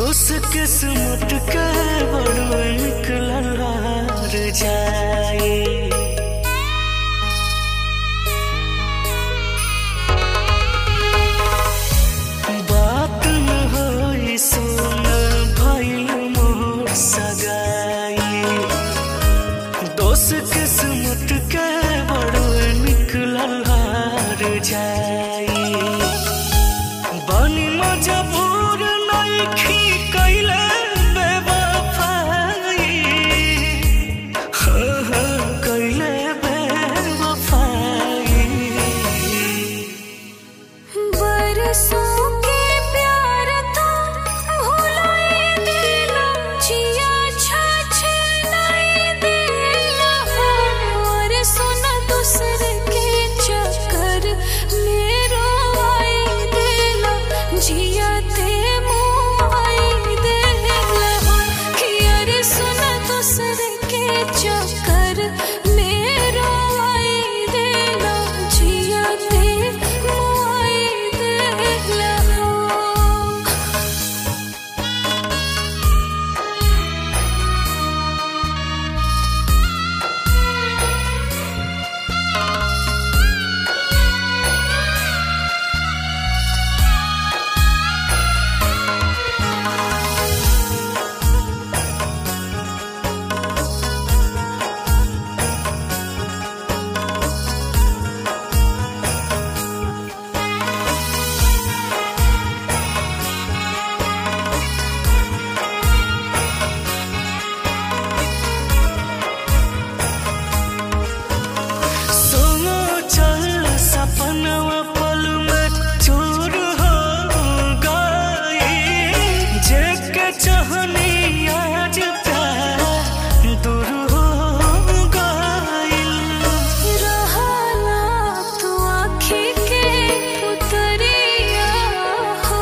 दोस्त किस्मत के बड़ो निकलल हार जाए। बात न होई सुन भइल मोर सगाई। दोस्त किस्मत के बड़ो निकलल हार जाए। बानी मजबूर नइखी कइले बेवफाई। कइले बेवफाई। बरसों के प्यार तो भुलाए दिला, जिया छछनाए दिला। और सुन दूसरे के चक्कर में रोवाई दिला, जिया ते मुआई दिला। कि अरे सुन दूसरे के चक्कर में रोवाई दिला, जिया ते मुआई दिला। सपनवा पल में चूर हो गई। जेके चाहनी आज प्यार दूर हो गई। रहला तू आँखी के पुतरिया हो,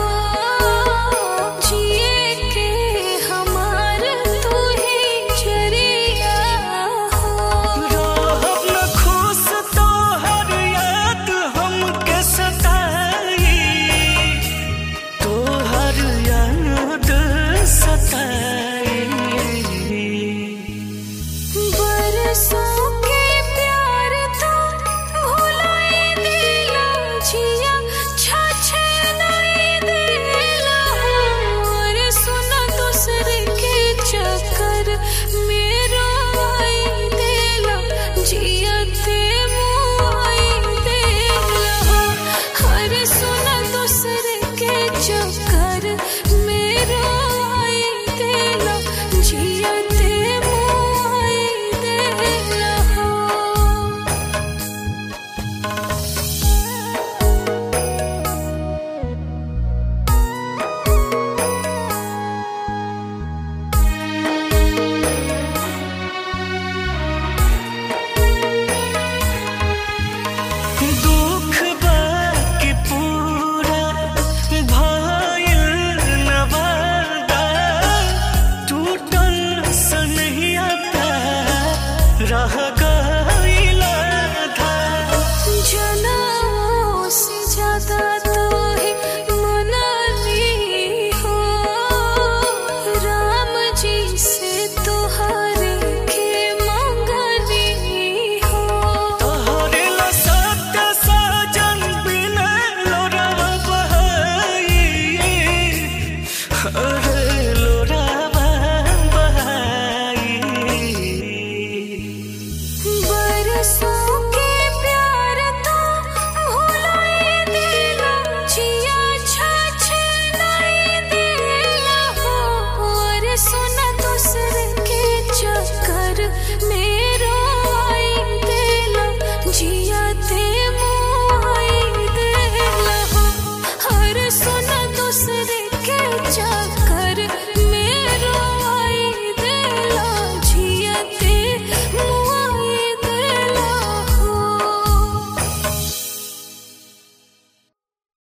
जिए के हमार तू ही जरिया हो। रहब न खुश तोहर याद हमके सताई। तोहर याद सताई। बरसों के प्यार तो भुलाए दिला, जिया छछनाए दिला। और सुन दूसरे के चक्कर में रोवाई दिला, जिया ते मुआई दिला। अरे सुन दूसरे के चक्कर में रोवाई दिला, जिया ते मुआई दिला। दुख बाकी पूरा भइल न वादा। टूटल सनहिया प्यार रह गइल आधा। जनमों से ज्यादा तो ही मनली हो, राम जी से तोहरे के मंगली हो। तोहरे ला सत्य सजन बिना लोरवा बहाई।